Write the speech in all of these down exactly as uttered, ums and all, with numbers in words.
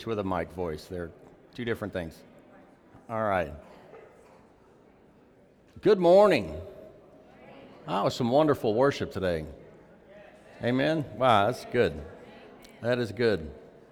with a mic voice. They're two different things. All right. Good morning. That was some wonderful worship today. Amen. Wow, that's good. That is good.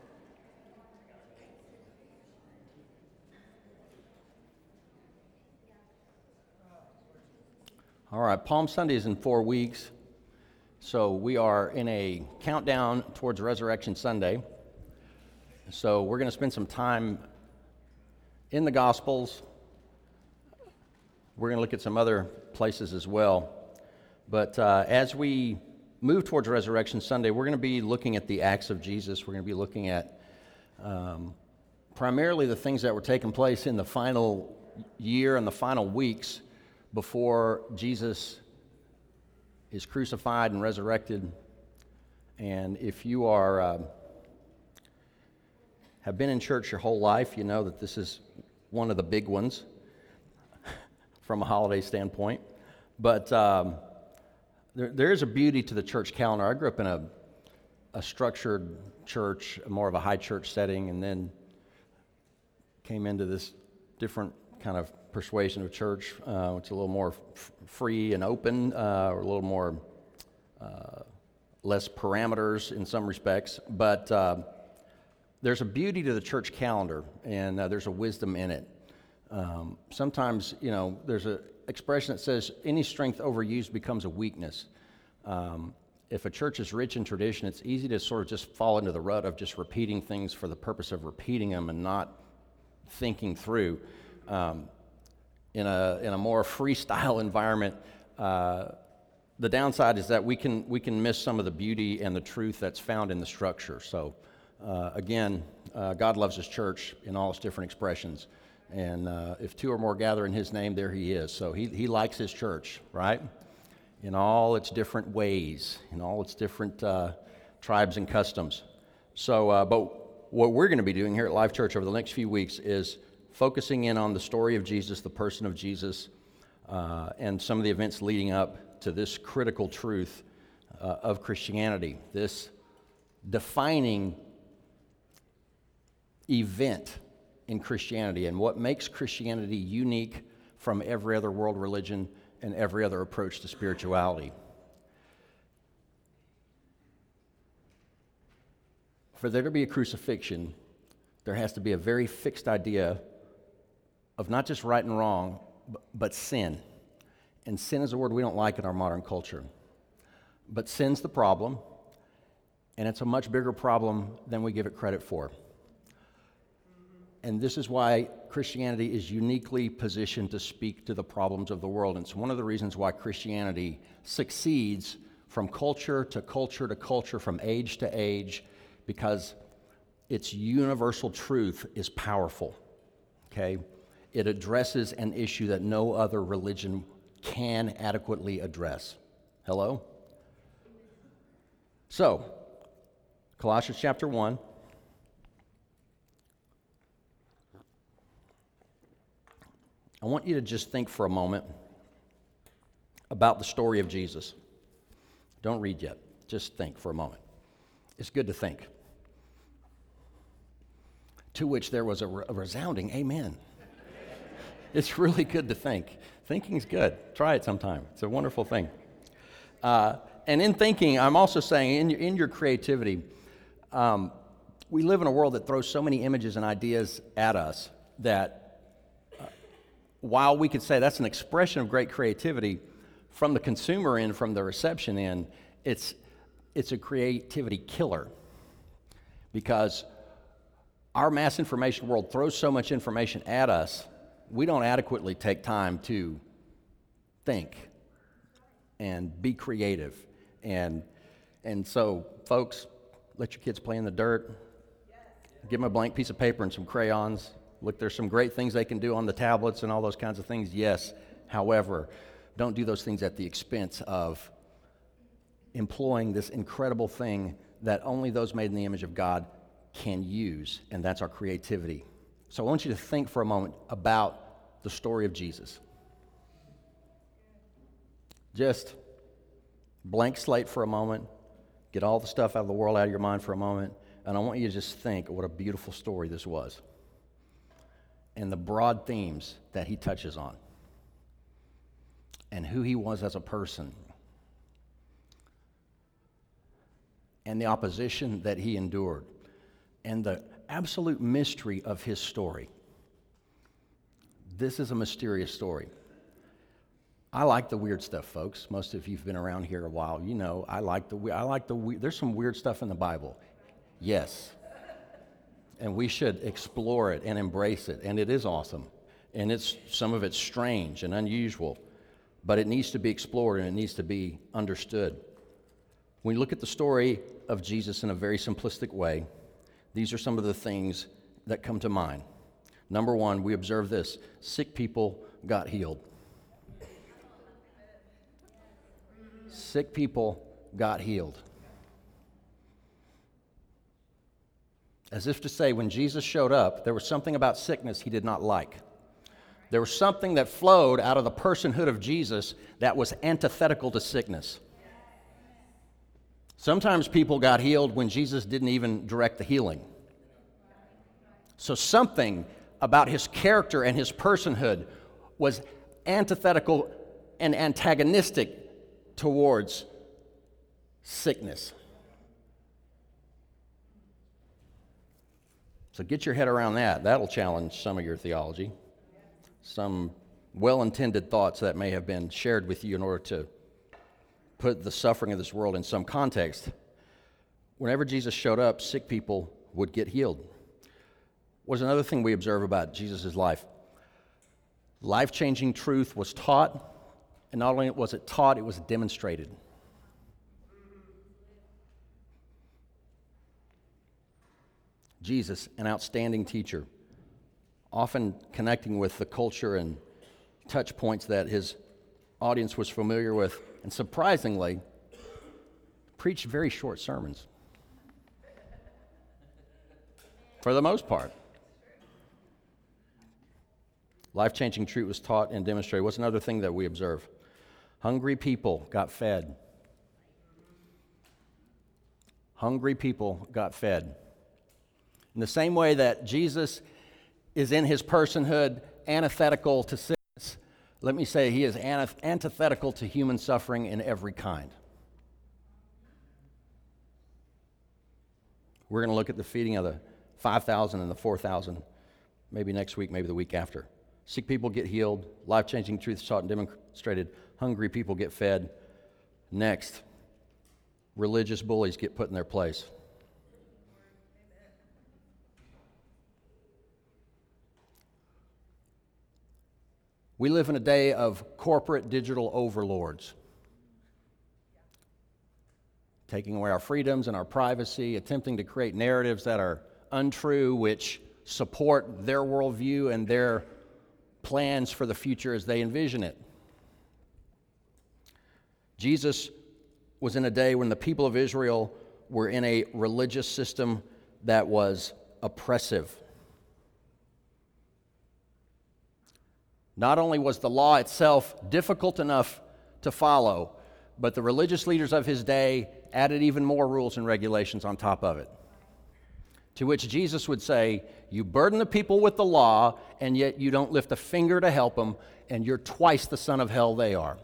All right, Palm Sunday is in four weeks. So we are in a countdown towards Resurrection Sunday. So we're going to spend some time in the Gospels. We're going to look at some other places as well. But uh, as we move towards Resurrection Sunday, we're going to be looking at the acts of Jesus. We're going to be looking at um, primarily the things that were taking place in the final year and the final weeks before Jesus is crucified and resurrected. And if you are uh, have been in church your whole life, you know that this is one of the big ones from a holiday standpoint. But um, there, there is a beauty to the church calendar. I grew up in a, a structured church, more of a high church setting, and then came into this different kind of persuasion of church, uh, which is a little more f- free and open, uh, or a little more uh, less parameters in some respects. But uh, there's a beauty to the church calendar, and uh, there's a wisdom in it. Um, sometimes, you know, there's an expression that says any strength overused becomes a weakness. Um, if a church is rich in tradition, it's easy to sort of just fall into the rut of just repeating things for the purpose of repeating them and not thinking through. Um, in a in a more freestyle environment, uh, the downside is that we can we can miss some of the beauty and the truth that's found in the structure. So, uh, again, uh, God loves His church in all its different expressions, and uh, if two or more gather in His name, there He is. So He He likes His church, right? In all its different ways, in all its different uh, tribes and customs. So, uh, but what we're going to be doing here at Life Church over the next few weeks is focusing in on the story of Jesus, the person of Jesus, uh, and some of the events leading up to this critical truth uh, of Christianity, this defining event in Christianity, and what makes Christianity unique from every other world religion and every other approach to spirituality. For there to be a crucifixion, there has to be a very fixed idea of not just right and wrong, but sin. And sin is a word we don't like in our modern culture. But sin's the problem, and it's a much bigger problem than we give it credit for. And this is why Christianity is uniquely positioned to speak to the problems of the world. And it's one of the reasons why Christianity succeeds from culture to culture to culture, from age to age, because its universal truth is powerful, okay? It addresses an issue that no other religion can adequately address. Hello? So, Colossians chapter one. I want you to just think for a moment about the story of Jesus. Don't read yet. Just think for a moment. It's good to think. To which there was a, re- a resounding amen. It's really good to think. Thinking's good. Try it sometime. It's a wonderful thing. Uh, and in thinking, I'm also saying in your, in your creativity, um, we live in a world that throws so many images and ideas at us that uh, while we could say that's an expression of great creativity, from the consumer end, from the reception end, it's it's a creativity killer, because our mass information world throws so much information at us, we don't adequately take time to think and be creative. And and so, folks, let your kids play in the dirt. Give them a blank piece of paper and some crayons. Look, there's some great things they can do on the tablets and all those kinds of things, yes. However, don't do those things at the expense of employing this incredible thing that only those made in the image of God can use, and that's our creativity. So I want you to think for a moment about the story of Jesus. Just blank slate for a moment. Get all the stuff out of the world out of your mind for a moment. And I want you to just think what a beautiful story this was and the broad themes that he touches on and who he was as a person and the opposition that he endured and the absolute mystery of his story. This is a mysterious story. I like the weird stuff, folks. Most of you have been around here a while. You know, I like the I like the we- there's some weird stuff in the Bible. Yes. And we should explore it and embrace it, and it is awesome. And it's some of it's strange and unusual, but it needs to be explored and it needs to be understood. When you look at the story of Jesus in a very simplistic way, these are some of the things that come to mind. Number one, we observe this: sick people got healed. Sick people got healed. As if to say, when Jesus showed up, there was something about sickness he did not like. There was something that flowed out of the personhood of Jesus that was antithetical to sickness. Sometimes people got healed when Jesus didn't even direct the healing. So something about his character and his personhood was antithetical and antagonistic towards sickness. So get your head around that. That'll challenge some of your theology, some well-intended thoughts that may have been shared with you in order to put the suffering of this world in some context. Whenever Jesus showed up, sick people would get healed. Was another thing we observe about Jesus' life. Life-changing truth was taught, and not only was it taught, it was demonstrated. Jesus, an outstanding teacher, often connecting with the culture and touch points that his audience was familiar with, and surprisingly, preached very short sermons. For the most part. Life-changing truth was taught and demonstrated. What's another thing that we observe? Hungry people got fed. Hungry people got fed. In the same way that Jesus is in his personhood antithetical to sickness, let me say he is antithetical to human suffering in every kind. We're going to look at the feeding of the five thousand and the four thousand, maybe next week, maybe the week after. Sick people get healed, life-changing truths taught and demonstrated, hungry people get fed. Next, religious bullies get put in their place. We live in a day of corporate digital overlords, taking away our freedoms and our privacy, attempting to create narratives that are untrue, which support their worldview and their plans for the future as they envision it. Jesus was in a day when the people of Israel were in a religious system that was oppressive. Not only was the law itself difficult enough to follow, but the religious leaders of his day added even more rules and regulations on top of it. To which Jesus would say, you burden the people with the law, and yet you don't lift a finger to help them, and you're twice the son of hell they are.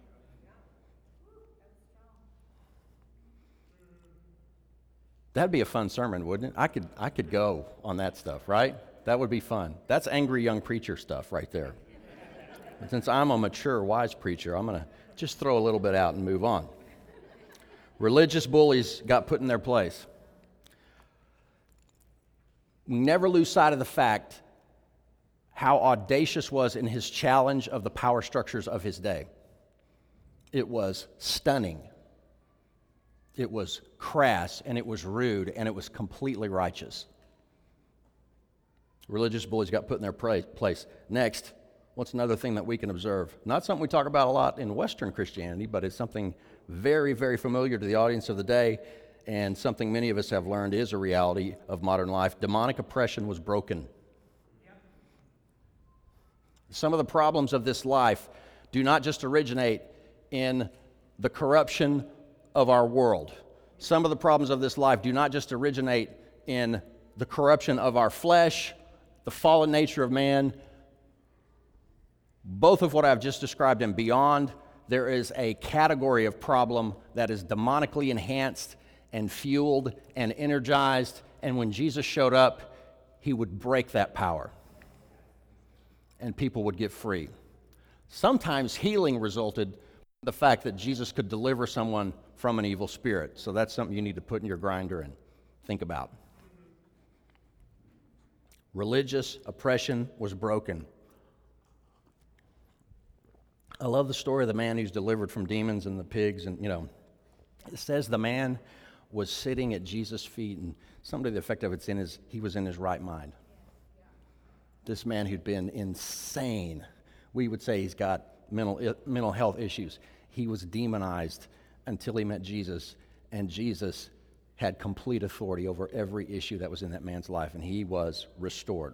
That'd be a fun sermon, wouldn't it? I could, I could go on that stuff, right? That would be fun. That's angry young preacher stuff right there. And since I'm a mature, wise preacher, I'm going to just throw a little bit out and move on. Religious bullies got put in their place. We never lose sight of the fact how audacious was in his challenge of the power structures of his day. It was stunning. It was crass, and it was rude, and it was completely righteous. Religious bullies got put in their place. Next, what's another thing that we can observe? Not something we talk about a lot in Western Christianity, but it's something very, very familiar to the audience of the day, and something many of us have learned is a reality of modern life. Demonic oppression was broken. Yep. Some of the problems of this life do not just originate in the corruption of our world. Some of the problems of this life do not just originate in the corruption of our flesh, the fallen nature of man, both of what I've just described and beyond, there is a category of problem that is demonically enhanced and fueled and energized, and when Jesus showed up, he would break that power, and people would get free. Sometimes healing resulted from the fact that Jesus could deliver someone from an evil spirit. So that's something you need to put in your grinder and think about. Religious oppression was broken. I love the story of the man who's delivered from demons and the pigs, and you know, it says the man was sitting at Jesus' feet, and something to the effect of it's in his, he was in his right mind. This man who'd been insane, we would say he's got mental mental health issues. He was demonized until he met Jesus, and Jesus had complete authority over every issue that was in that man's life, and he was restored.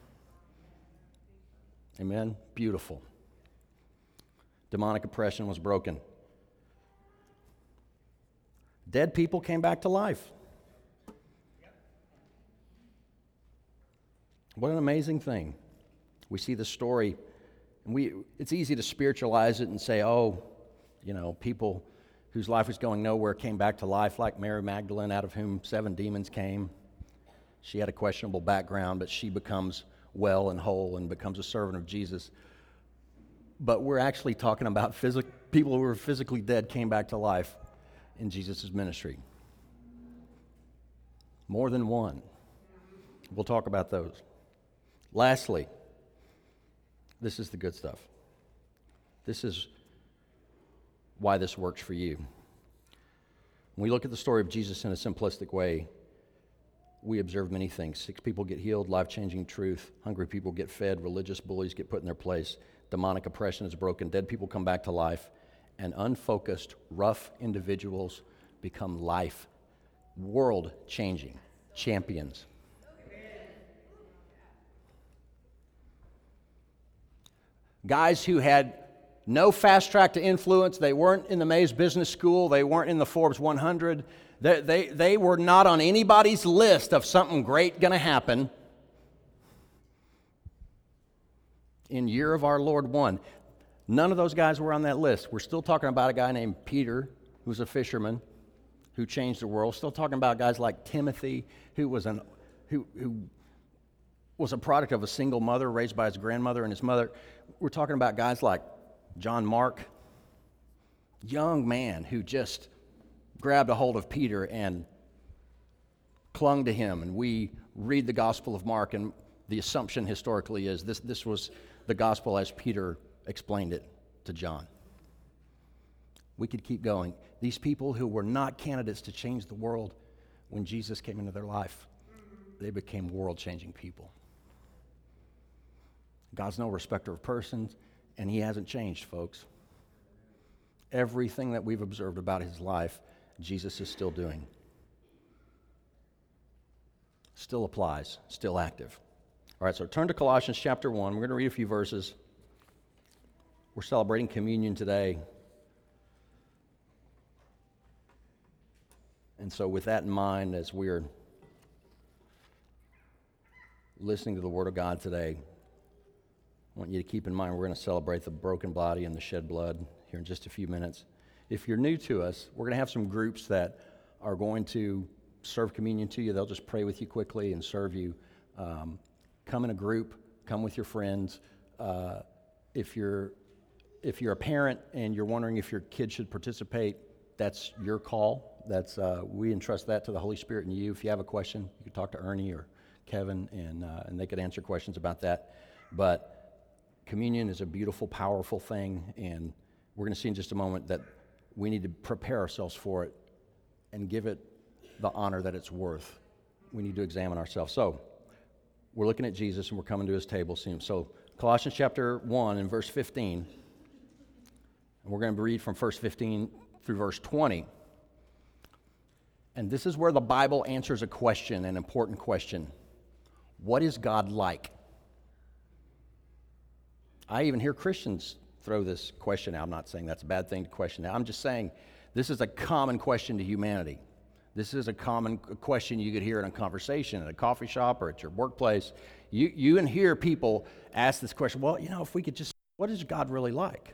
Amen? Beautiful. Demonic oppression was broken. Dead people came back to life. What an amazing thing. We see the story, and we it's easy to spiritualize it and say, oh, you know, people whose life was going nowhere came back to life, like Mary Magdalene, out of whom seven demons came. She had a questionable background, but she becomes well and whole and becomes a servant of Jesus. But we're actually talking about phys- people who were physically dead came back to life in Jesus' ministry. More than one. We'll talk about those. Lastly, this is the good stuff. This is why this works for you. When we look at the story of Jesus in a simplistic way, we observe many things. Sick people get healed, life-changing truth. Hungry people get fed. Religious bullies get put in their place. Demonic oppression is broken. Dead people come back to life. And unfocused, rough individuals become life, world-changing champions. Guys who had no fast track to influence, they weren't in the Mays Business School, they weren't in the Forbes one hundred, they, they, they were not on anybody's list of something great going to happen. In year of our Lord one, none of those guys were on that list. We're still talking about a guy named Peter, who's a fisherman, who changed the world. Still talking about guys like Timothy, who was an who who was a product of a single mother raised by his grandmother and his mother. We're talking about guys like John Mark, young man who just grabbed a hold of Peter and clung to him. And we read the Gospel of Mark, and the assumption historically is this, this was the gospel as Peter explained it to John. We could keep going. These people who were not candidates to change the world, when Jesus came into their life, they became world-changing people. God's no respecter of persons, and he hasn't changed, folks. Everything that we've observed about his life, Jesus is still doing. Still applies, still active. All right, so turn to Colossians chapter one. We're going to read a few verses. We're celebrating communion today. And so with that in mind, as we're listening to the Word of God today, I want you to keep in mind we're going to celebrate the broken body and the shed blood here in just a few minutes. If you're new to us, we're going to have some groups that are going to serve communion to you. They'll just pray with you quickly and serve you. Um, come in a group. Come with your friends. Uh, if you're if you're a parent and you're wondering if your kid should participate, that's your call. That's uh, we entrust that to the Holy Spirit and you. If you have a question, you can talk to Ernie or Kevin, and uh, and they could answer questions about that. But communion is a beautiful, powerful thing, and we're going to see in just a moment that we need to prepare ourselves for it and give it the honor that it's worth. We need to examine ourselves. So we're looking at Jesus, and we're coming to his table soon. So Colossians chapter one and verse fifteen, and we're going to read from verse fifteen through verse twenty. And this is where the Bible answers a question, an important question. What is God like? I even hear Christians throw this question out. I'm not saying that's a bad thing to question out. I'm just saying this is a common question to humanity. This is a common question you could hear in a conversation at a coffee shop or at your workplace. You, you and hear people ask this question, well, you know, if we could just, what is God really like?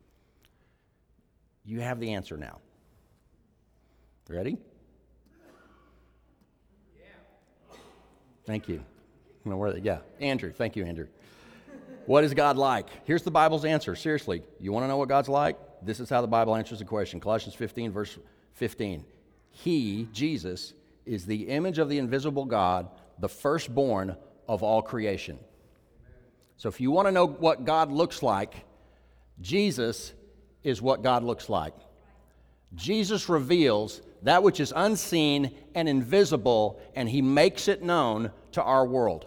You have the answer now. Ready? Yeah. Thank you. You know, where, yeah, Andrew. Thank you, Andrew. What is God like? Here's the Bible's answer. Seriously, you want to know what God's like? This is how the Bible answers the question. Colossians fifteen, verse fifteen. He, Jesus, is the image of the invisible God, the firstborn of all creation. So if you want to know what God looks like, Jesus is what God looks like. Jesus reveals that which is unseen and invisible, and he makes it known to our world.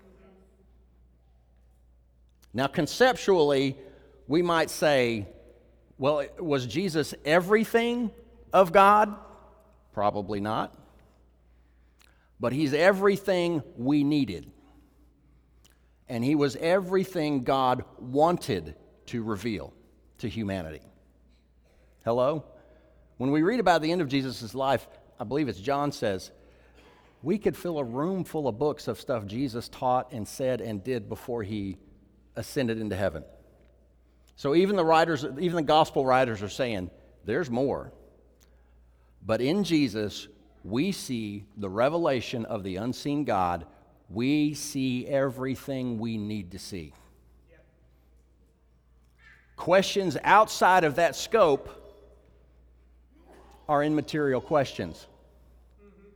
Now, conceptually, we might say, well, was Jesus everything of God? Probably not. But he's everything we needed. And he was everything God wanted to reveal to humanity. Hello? When we read about the end of Jesus' life, I believe it's John says, we could fill a room full of books of stuff Jesus taught and said and did before he ascended into heaven. So even the writers, even the gospel writers are saying, there's more. But in Jesus, we see the revelation of the unseen God. We see everything we need to see. Yep. Questions outside of that scope are immaterial questions. Mm-hmm.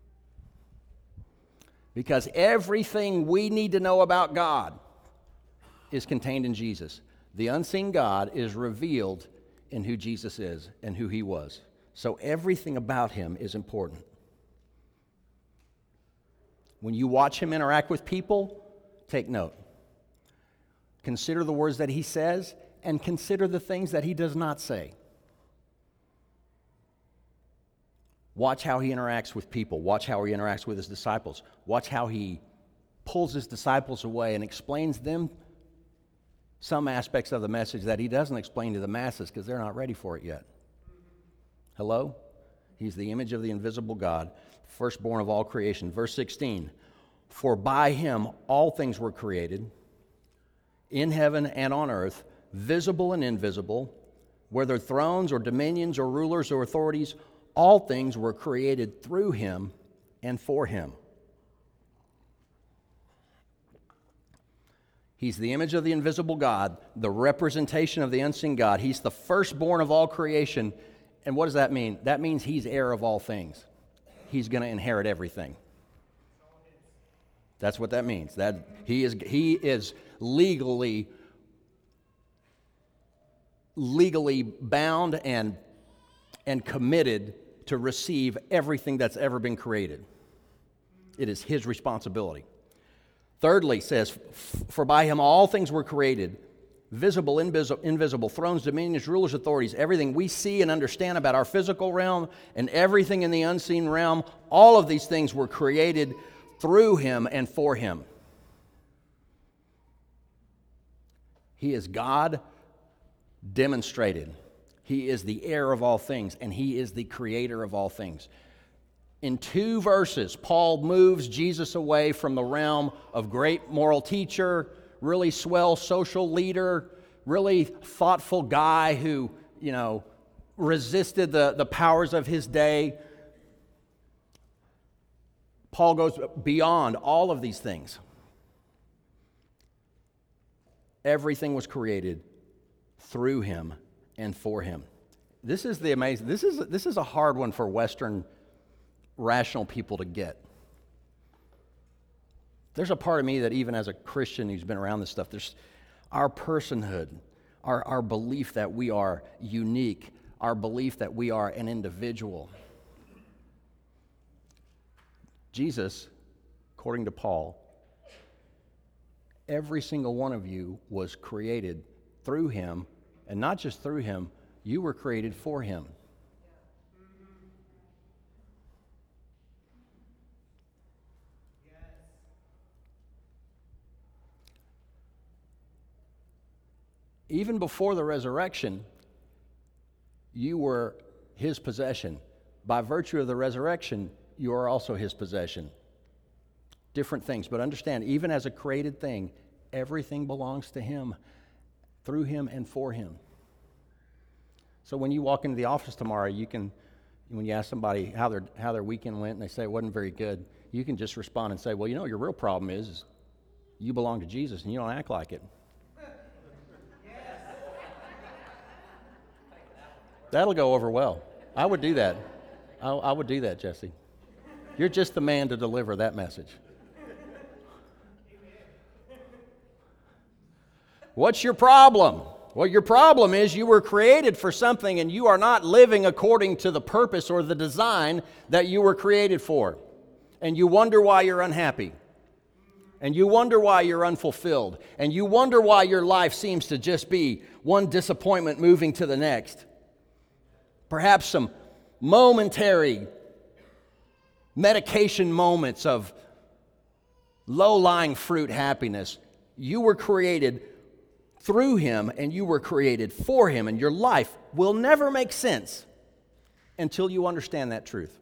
Because everything we need to know about God is contained in Jesus. The unseen God is revealed in who Jesus is and who he was. So everything about him is important. When you watch him interact with people, take note. Consider the words that he says and consider the things that he does not say. Watch how he interacts with people. Watch how he interacts with his disciples. Watch how he pulls his disciples away and explains them some aspects of the message that he doesn't explain to the masses because they're not ready for it yet. Hello? He's the image of the invisible God, firstborn of all creation. Verse sixteen, for by him all things were created, in heaven and on earth, visible and invisible, whether thrones or dominions or rulers or authorities, all things were created through him and for him. He's the image of the invisible God, the representation of the unseen God. He's the firstborn of all creation. And what does that mean? That means he's heir of all things. He's going to inherit everything. That's what that means. That he is he is legally legally bound and and committed to receive everything that's ever been created. It is his responsibility. Thirdly, says, for by him all things were created, visible, invisible, invisible, thrones, dominions, rulers, authorities, everything we see and understand about our physical realm and everything in the unseen realm, all of these things were created through him and for him. He is God demonstrated. He is the heir of all things, and he is the creator of all things. In two verses, Paul moves Jesus away from the realm of great moral teacher, really swell social leader, really thoughtful guy who, you know, resisted the, the powers of his day. Paul goes beyond all of these things. Everything was created through him and for him. This is the amazing, this is, this is a hard one for Western rational people to get. There's a part of me that even as a Christian who's been around this stuff, there's our personhood, our, our belief that we are unique, our belief that we are an individual. Jesus, according to Paul, every single one of you was created through him, and not just through him, you were created for him. Even before the resurrection, you were his possession. by virtue of the resurrection, you are also his possession. Different things, but understand, even as a created thing, everything belongs to him, through him and for him. So when you walk into the office tomorrow, you can, when you ask somebody how their how their weekend went and they say it wasn't very good, you can just respond and say, well, you know, your real problem is, is you belong to Jesus and you don't act like it. That'll go over well. I would do that. I, I would do that, Jesse. You're just the man to deliver that message. What's your problem? Well, your problem is you were created for something and you are not living according to the purpose or the design that you were created for. And you wonder why you're unhappy. And you wonder why you're unfulfilled. And you wonder why your life seems to just be one disappointment moving to the next. Perhaps some momentary medication moments of low-lying fruit happiness. You were created through him and you were created for him, and your life will never make sense until you understand that truth.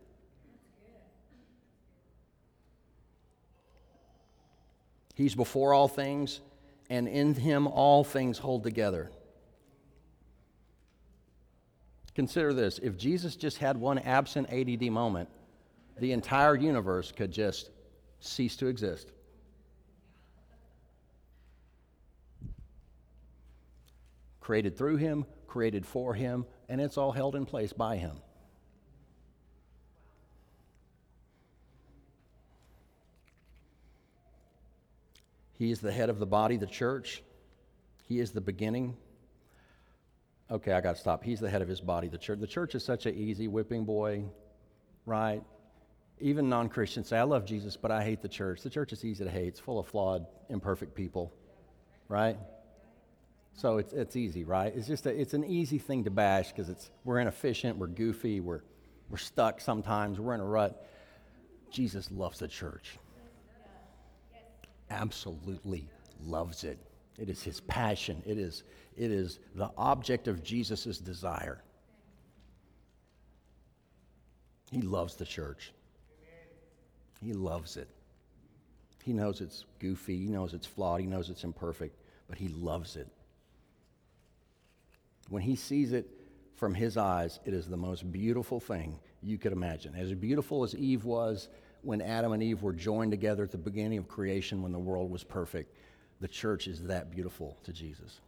He's before all things, and in him all things hold together. Consider this, if Jesus just had one absent A D D moment, the entire universe could just cease to exist. Created through him, created for him, and it's all held in place by him. He is the head of the body, the church. He is the beginning. Okay, I got to stop. He's the head of his body, the church. The church is such an easy whipping boy, right? Even non-Christians say, I love Jesus, but I hate the church. The church is easy to hate. It's full of flawed, imperfect people, right? So it's it's easy, right? It's just a, it's an easy thing to bash because it's we're inefficient, we're goofy, we're we're stuck sometimes, we're in a rut. Jesus loves the church. Absolutely loves it. It is his passion. It is it is the object of Jesus' desire. He loves the church. He loves it. He knows it's goofy. He knows it's flawed. He knows it's imperfect, but he loves it. When he sees it from his eyes, it is the most beautiful thing you could imagine. As beautiful as Eve was when Adam and Eve were joined together at the beginning of creation when the world was perfect, the church is that beautiful to Jesus.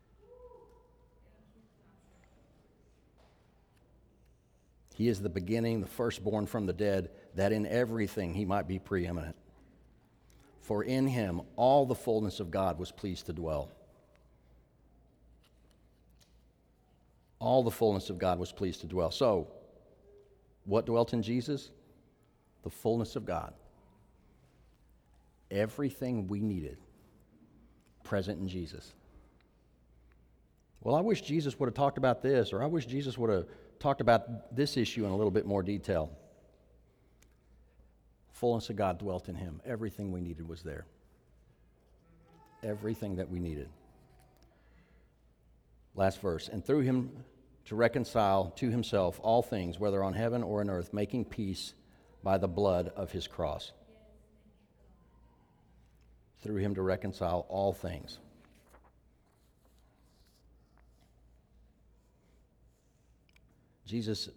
He is the beginning, the firstborn from the dead, that in everything he might be preeminent. For in him all the fullness of God was pleased to dwell. All the fullness of God was pleased to dwell. So, what dwelt in Jesus? The fullness of God. Everything we needed, present in Jesus. Well, I wish Jesus would have talked about this, or I wish Jesus would have talked about this issue in a little bit more detail. Fullness of God dwelt in him. Everything we needed was there. Everything that we needed. Last verse. And through him to reconcile to himself all things, whether on heaven or on earth, making peace by the blood of his cross. Through him to reconcile all things. Jesus,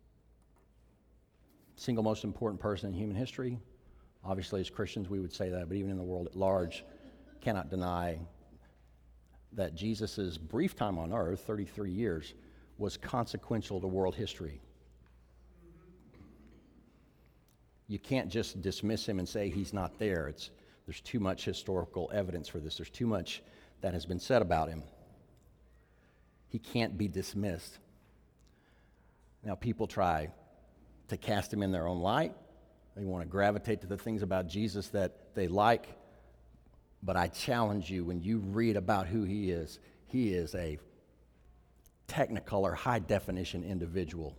single most important person in human history. Obviously, as Christians, we would say that, but even in the world at large, cannot deny that Jesus' brief time on earth, thirty-three years, was consequential to world history. You can't just dismiss him and say he's not there. It's, there's too much historical evidence for this. There's too much that has been said about him. He can't be dismissed. Now, people try to cast him in their own light. They want to gravitate to the things about Jesus that they like. But I challenge you, when you read about who he is, he is a technicolor, high-definition individual.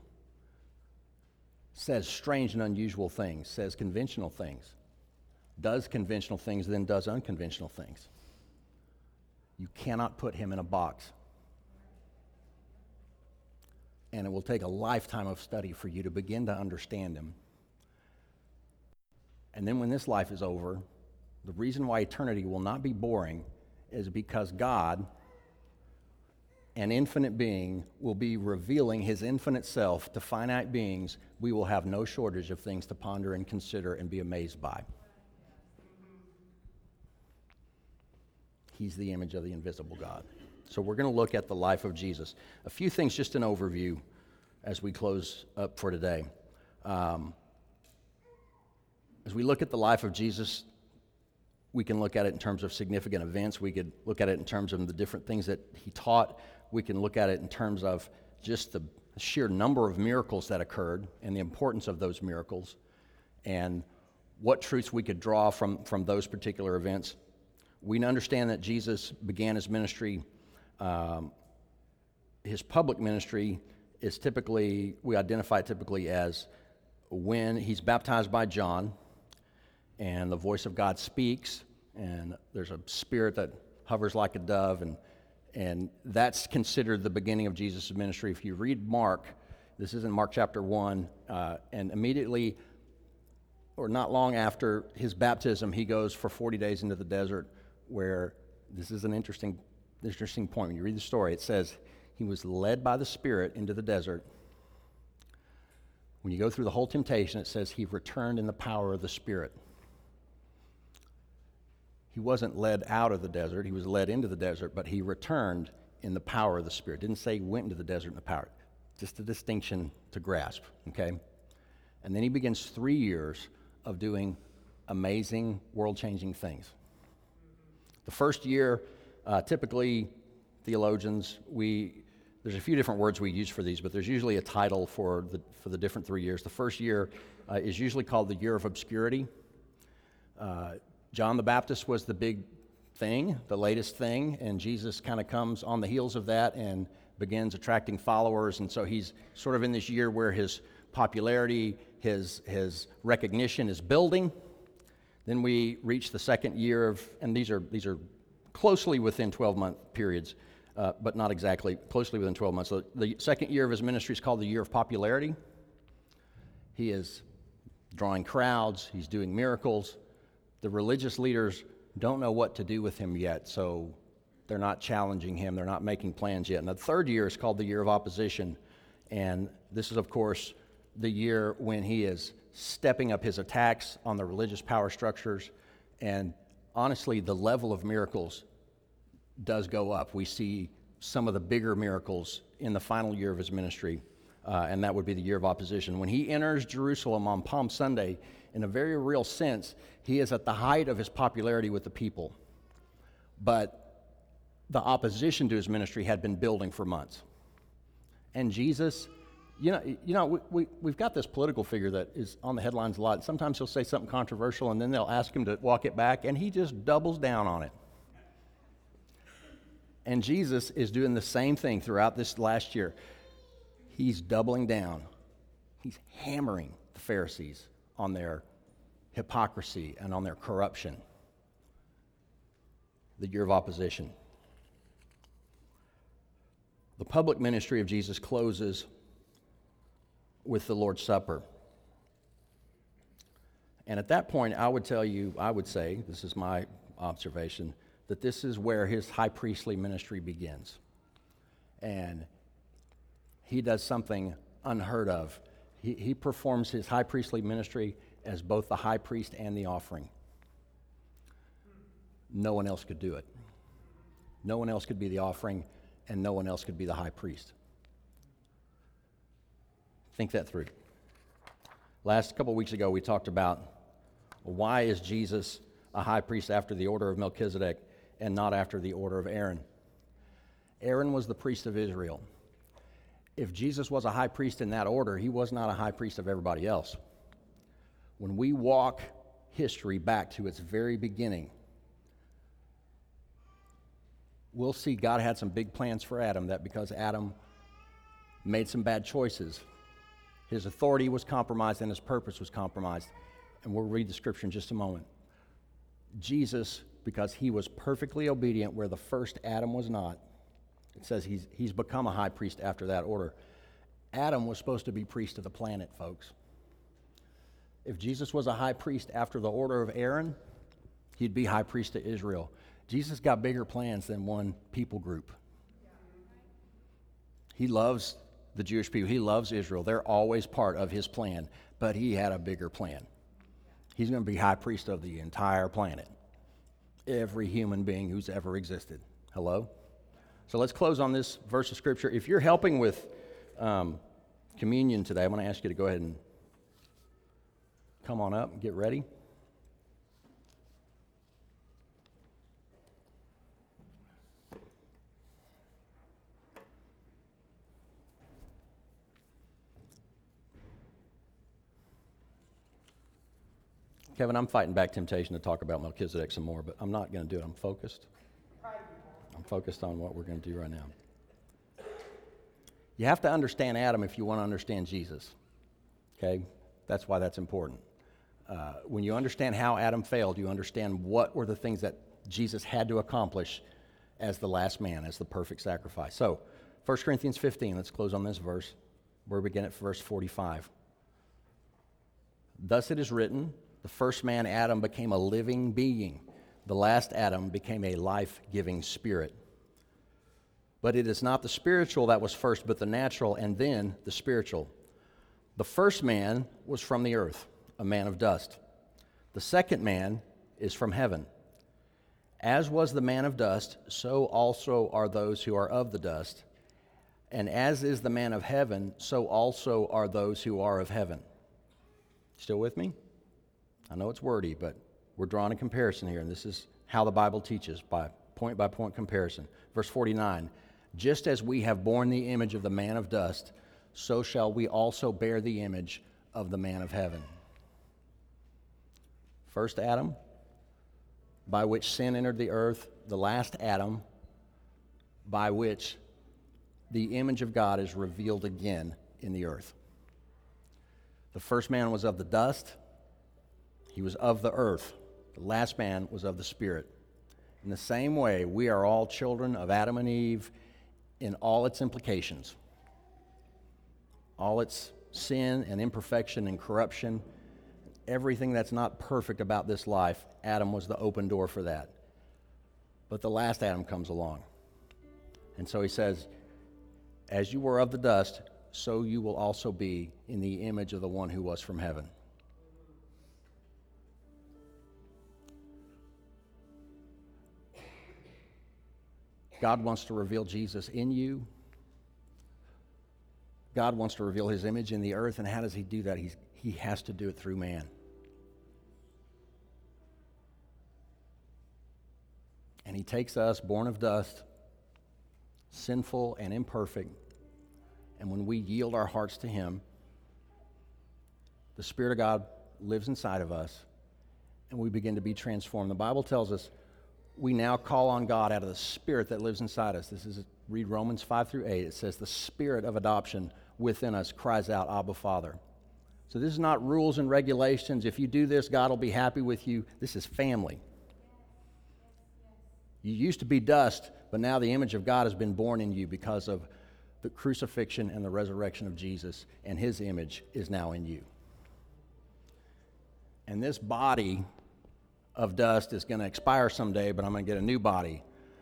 Says strange and unusual things, says conventional things, does conventional things, then does unconventional things. You cannot put him in a box. and it will take a lifetime of study for you to begin to understand him. And then when this life is over, the reason why eternity will not be boring is because God, an infinite being, will be revealing his infinite self to finite beings. We will have no shortage of things to ponder and consider and be amazed by. He's the image of the invisible God. So we're going to look at the life of Jesus. A few things, just an overview as we close up for today. Um, as we look at the life of Jesus, we can look at it in terms of significant events. We could look at it in terms of the different things that he taught. We can look at it in terms of just the sheer number of miracles that occurred and the importance of those miracles and what truths we could draw from, from those particular events. We understand that Jesus began his ministry. Um, his public ministry is typically, we identify typically as when he's baptized by John and the voice of God speaks and there's a spirit that hovers like a dove, and and that's considered the beginning of Jesus' ministry. If you read Mark, this is in Mark chapter one, uh, and immediately or not long after his baptism, he goes for forty days into the desert, where this is an interesting interesting point. When you read the story, it says he was led by the Spirit into the desert. When you go through the whole temptation, it says he returned in the power of the Spirit. He wasn't led out of the desert, he was led into the desert, but he returned in the power of the Spirit. Didn't say he went into the desert in the power. Just a distinction to grasp, okay? And then he begins three years of doing amazing, world-changing things. The first year, uh, typically, theologians, we there's a few different words we use for these, but there's usually a title for the for the different three years. The first year uh, is usually called the year of obscurity. Uh, John the Baptist was the big thing, the latest thing, and Jesus kind of comes on the heels of that and begins attracting followers, and so he's sort of in this year where his popularity, his his recognition is building. Then we reach the second year of, and these are these are closely within twelve-month periods, uh, but not exactly, closely within twelve months. So the second year of his ministry is called the year of popularity. He is drawing crowds, he's doing miracles. The religious leaders don't know what to do with him yet, so they're not challenging him, they're not making plans yet. And the third year is called the year of opposition, and this is, of course, the year when he is stepping up his attacks on the religious power structures, and honestly, the level of miracles does go up. We see some of the bigger miracles in the final year of his ministry, uh, and that would be the year of opposition. When he enters Jerusalem on Palm Sunday, in a very real sense, he is at the height of his popularity with the people. But the opposition to his ministry had been building for months. And Jesus, you know, you know, we, we, we've got this political figure that is on the headlines a lot. Sometimes he'll say something controversial, and then they'll ask him to walk it back, and he just doubles down on it. And Jesus is doing the same thing throughout this last year. He's doubling down. He's hammering the Pharisees on their hypocrisy and on their corruption. The year of opposition. The public ministry of Jesus closes with the Lord's Supper. And at that point, I would tell you, I would say, this is my observation, that this is where his high priestly ministry begins. And he does something unheard of. He, he performs his high priestly ministry as both the high priest and the offering. No one else could do it. No one else could be the offering, and no one else could be the high priest. Think that through. Last couple weeks ago, we talked about why is Jesus a high priest after the order of Melchizedek and not after the order of Aaron? Aaron was the priest of Israel. If Jesus was a high priest in that order, he was not a high priest of everybody else. When we walk history back to its very beginning, we'll see God had some big plans for Adam, that because Adam made some bad choices, his authority was compromised and his purpose was compromised. And we'll read the scripture in just a moment. Jesus, because he was perfectly obedient where the first Adam was not, it says he's, he's become a high priest after that order. Adam was supposed to be priest of the planet, folks. If Jesus was a high priest after the order of Aaron, he'd be high priest to Israel. Jesus got bigger plans than one people group. He loves the Jewish people. He loves Israel. They're always part of his plan, but he had a bigger plan. He's going to be high priest of the entire planet. Every human being who's ever existed. Hello? So let's close on this verse of Scripture. If you're helping with um, communion today, I'm going to ask you to go ahead and come on up and get ready. Kevin, I'm fighting back temptation to talk about Melchizedek some more, but I'm not going to do it. I'm focused. I'm focused on what we're going to do right now. You have to understand Adam if you want to understand Jesus. Okay? That's why that's important. Uh, when you understand how Adam failed, you understand what were the things that Jesus had to accomplish as the last man, as the perfect sacrifice. So, First Corinthians fifteen, let's close on this verse. We'll begin at verse forty-five. Thus it is written, the first man, Adam, became a living being. The last Adam became a life-giving spirit. But it is not the spiritual that was first, but the natural, and then the spiritual. The first man was from the earth, a man of dust. The second man is from heaven. As was the man of dust, so also are those who are of the dust. And as is the man of heaven, so also are those who are of heaven. Still with me? I know it's wordy, but we're drawing a comparison here, and this is how the Bible teaches, by point-by-point comparison. Verse forty-nine, just as we have borne the image of the man of dust, so shall we also bear the image of the man of heaven. First Adam, by which sin entered the earth, the last Adam, by which the image of God is revealed again in the earth. The first man was of the dust. He was of the earth. The last man was of the Spirit. In the same way, we are all children of Adam and Eve in all its implications. All its sin and imperfection and corruption, everything that's not perfect about this life, Adam was the open door for that. But the last Adam comes along. And so he says, as you were of the dust, so you will also be in the image of the one who was from heaven. God wants to reveal Jesus in you. God wants to reveal his image in the earth, and how does he do that? He's, he has to do it through man. And he takes us, born of dust, sinful and imperfect, and when we yield our hearts to him, the Spirit of God lives inside of us, and we begin to be transformed. The Bible tells us we now call on God out of the Spirit that lives inside us. This is, read Romans five through eight. It says, the Spirit of adoption within us cries out, Abba, Father. So this is not rules and regulations. If you do this, God will be happy with you. This is family. You used to be dust, but now the image of God has been born in you because of the crucifixion and the resurrection of Jesus, and his image is now in you. And this body of dust is going to expire someday, but I'm going to get a new body.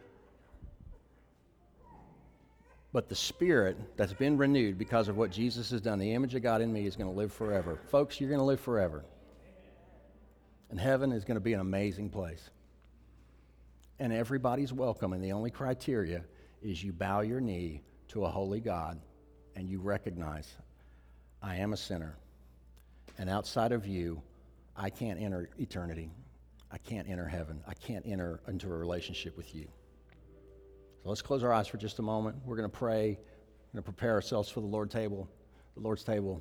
But the spirit that's been renewed because of what Jesus has done, the image of God in me, is going to live forever. Folks, you're going to live forever. And heaven is going to be an amazing place. And everybody's welcome, and the only criteria is you bow your knee to a holy God and you recognize, I am a sinner, and outside of you, I can't enter eternity. I can't enter heaven. I can't enter into a relationship with you. So let's close our eyes for just a moment. We're going to pray. We're going to prepare ourselves for the Lord's table. The Lord's table.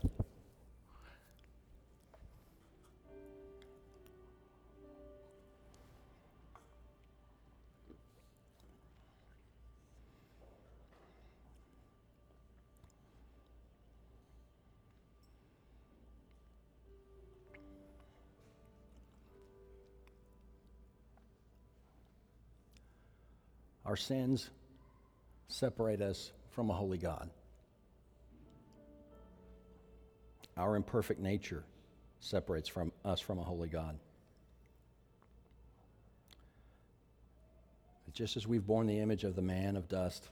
Our sins separate us from a holy God. Our imperfect nature separates from us from a holy God. Just as we've borne the image of the man of dust,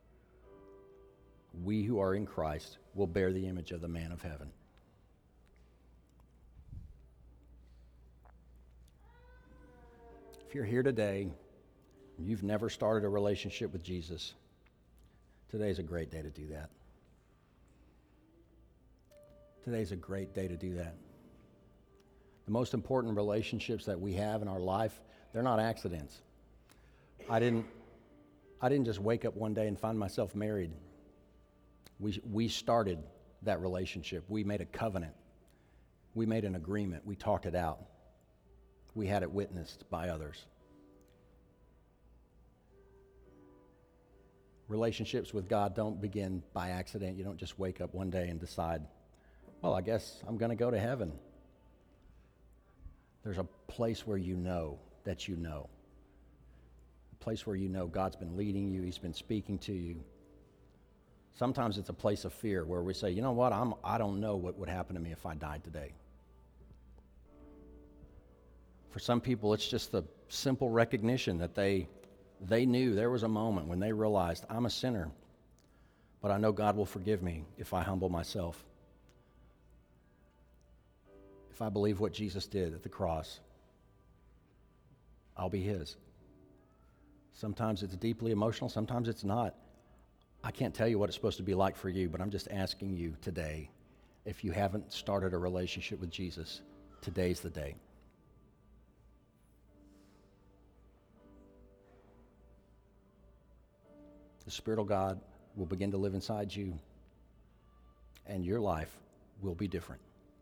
we who are in Christ will bear the image of the man of heaven. If you're here today, and you've never started a relationship with Jesus, today's a great day to do that. Today's a great day to do that. The most important relationships that we have in our life, they're not accidents. I didn't, I didn't just wake up one day and find myself married. We, we started that relationship. We made a covenant. We made an agreement. We talked it out. We had it witnessed by others. Relationships with God don't begin by accident. You don't just wake up one day and decide, well, I guess I'm going to go to heaven. There's a place where you know that you know. A place where you know God's been leading you. He's been speaking to you. Sometimes it's a place of fear where we say, you know what, I'm, I don't know what would happen to me if I died today. For some people, it's just the simple recognition that they, they knew there was a moment when they realized, I'm a sinner, but I know God will forgive me if I humble myself. If I believe what Jesus did at the cross, I'll be His. Sometimes it's deeply emotional, sometimes it's not. I can't tell you what it's supposed to be like for you, but I'm just asking you today, if you haven't started a relationship with Jesus, today's the day. The Spirit of God will begin to live inside you, and your life will be different.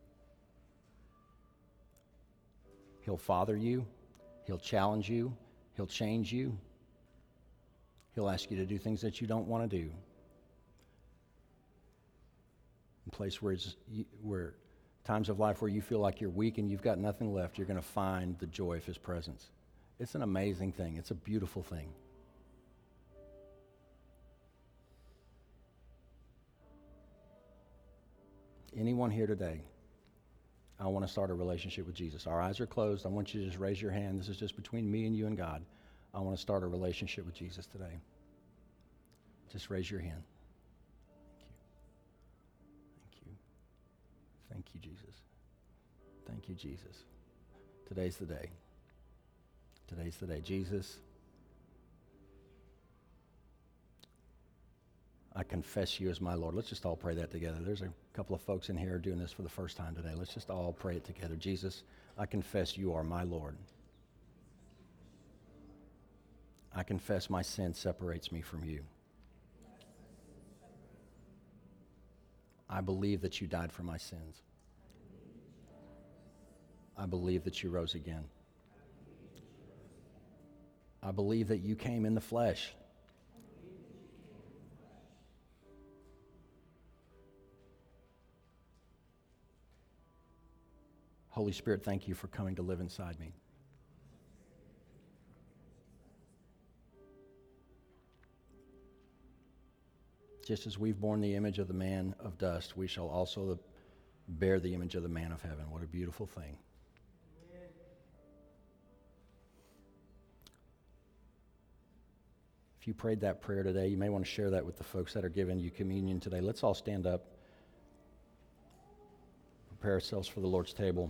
He'll father you. He'll challenge you. He'll change you. He'll ask you to do things that you don't want to do. In place where, it's, where times of life where you feel like you're weak and you've got nothing left, you're going to find the joy of His presence. It's an amazing thing. It's a beautiful thing. Anyone here today, I want to start a relationship with Jesus. Our eyes are closed. I want you to just raise your hand. This is just between me and you and God. I want to start a relationship with Jesus today. Just raise your hand. Thank you. Thank you. Thank you, Jesus. Thank you, Jesus. Today's the day. Today's the day. Jesus, I confess you as my Lord. Let's just all pray that together. There's a couple of folks in here doing this for the first time today. Let's just all pray it together. Jesus, I confess you are my Lord. I confess my sin separates me from you. I believe that you died for my sins. I believe that you rose again. I believe that you came in the flesh. Holy Spirit, thank you for coming to live inside me. Just as we've borne the image of the man of dust, we shall also bear the image of the man of heaven. What a beautiful thing. If you prayed that prayer today, you may want to share that with the folks that are giving you communion today. Let's all stand up, prepare ourselves for the Lord's table.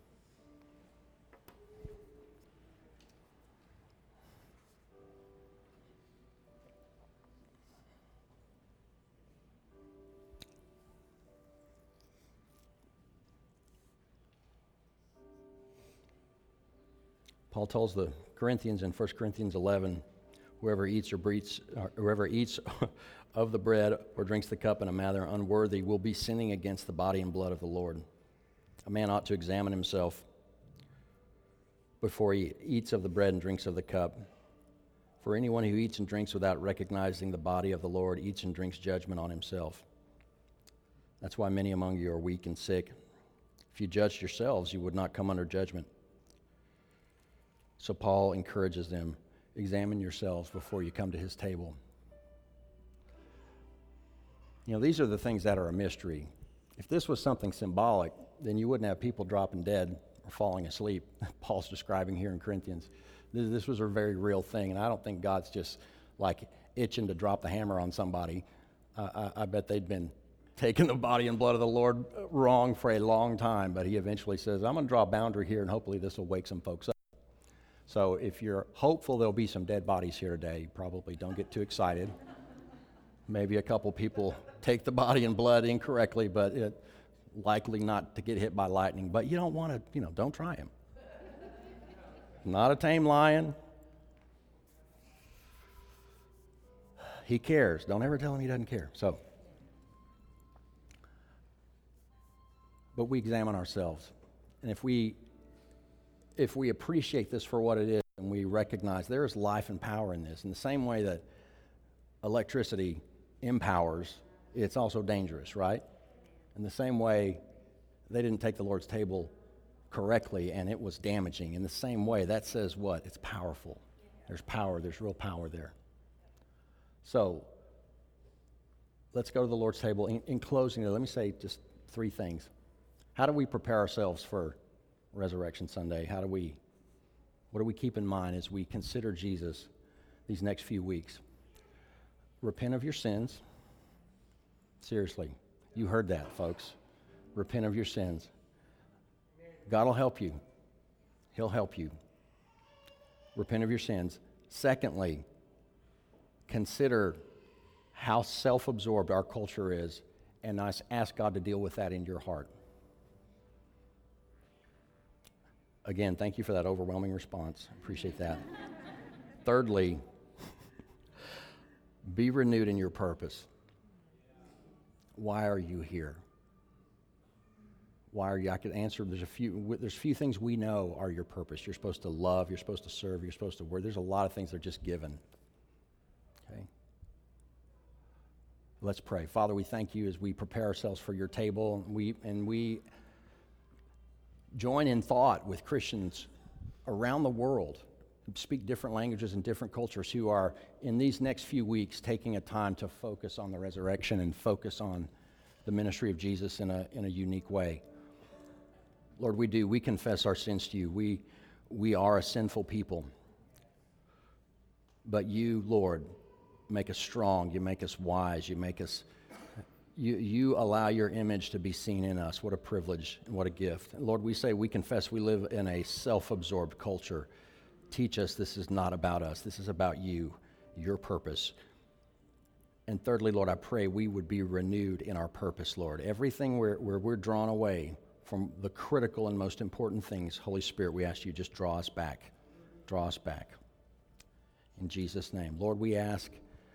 Paul tells the Corinthians in First Corinthians eleven, whoever eats or breathes, or whoever eats of the bread or drinks the cup in a manner unworthy will be sinning against the body and blood of the Lord. A man ought to examine himself before he eats of the bread and drinks of the cup. For anyone who eats and drinks without recognizing the body of the Lord eats and drinks judgment on himself. That's why many among you are weak and sick. If you judged yourselves, you would not come under judgment. So Paul encourages them, examine yourselves before you come to his table. You know, these are the things that are a mystery. If this was something symbolic, then you wouldn't have people dropping dead or falling asleep. Paul's describing here in Corinthians. This, this was a very real thing, and I don't think God's just like itching to drop the hammer on somebody. Uh, I, I bet they'd been taking the body and blood of the Lord wrong for a long time, but he eventually says, I'm going to draw a boundary here, and hopefully this will wake some folks up. So if you're hopeful there'll be some dead bodies here today, probably don't get too excited. Maybe a couple people take the body and blood incorrectly, but it likely not to get hit by lightning. But you don't want to, you know, don't try him. Not a tame lion. He cares. Don't ever tell him he doesn't care. So, but we examine ourselves. And if we if we appreciate this for what it is, and we recognize there is life and power in this, in the same way that electricity empowers, it's also dangerous, right? In the same way, they didn't take the Lord's table correctly and it was damaging. In the same way, that says what? It's powerful. There's power, there's real power there. So, let's go to the Lord's table. In, in closing, let me say just three things. How do we prepare ourselves for Resurrection Sunday? How do we, what do we keep in mind as we consider Jesus these next few weeks? Repent of your sins. Seriously, you heard that, folks. Repent of your sins. God will help you. He'll help you. Repent of your sins. Secondly, consider how self-absorbed our culture is, and ask God to deal with that in your heart. Again, thank you for that overwhelming response. I appreciate that. Thirdly, be renewed in your purpose. Why are you here? Why are you? I could answer. There's a few. There's a few things we know are your purpose. You're supposed to love. You're supposed to serve. You're supposed to work. There's a lot of things that are just given. Okay. Let's pray. Father, we thank you as we prepare ourselves for your table. We and we join in thought with Christians around the world who speak different languages and different cultures, who are in these next few weeks taking a time to focus on the resurrection and focus on the ministry of Jesus in a in a unique way. Lord, we do. We confess our sins to you. We we are a sinful people. But you, Lord, make us strong. You make us wise. You make us you you allow your image to be seen in us. What a privilege and what a gift. And Lord, we say we confess we live in a self-absorbed culture. Teach us this is not about us. This is about you, your purpose. And thirdly, Lord, I pray we would be renewed in our purpose, Lord. Everything where, where we're drawn away from the critical and most important things, Holy Spirit, we ask you just draw us back. Draw us back. In Jesus' name. Lord, we ask,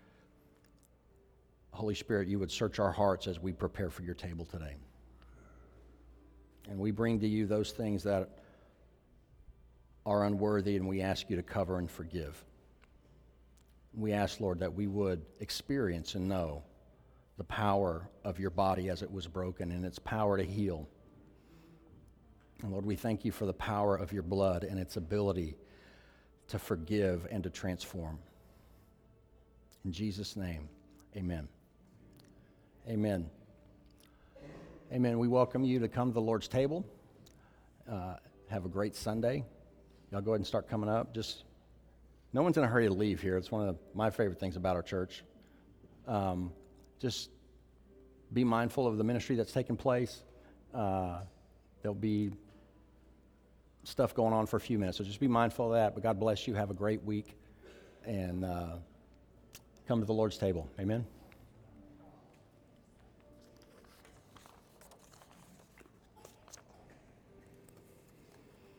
Holy Spirit, you would search our hearts as we prepare for your table today. And we bring to you those things that are unworthy, and we ask you to cover and forgive. We ask, Lord, that we would experience and know the power of your body as it was broken and its power to heal. And Lord, we thank you for the power of your blood and its ability to forgive and to transform. In Jesus' name, amen. Amen. Amen. We welcome you to come to the Lord's table. Uh, have a great Sunday. Y'all go ahead and start coming up. Just no one's in a hurry to leave here. It's one of the, my favorite things about our church. Um, just be mindful of the ministry that's taking place. Uh, there'll be stuff going on for a few minutes, so just be mindful of that. But God bless you. Have a great week, and uh, come to the Lord's table. Amen.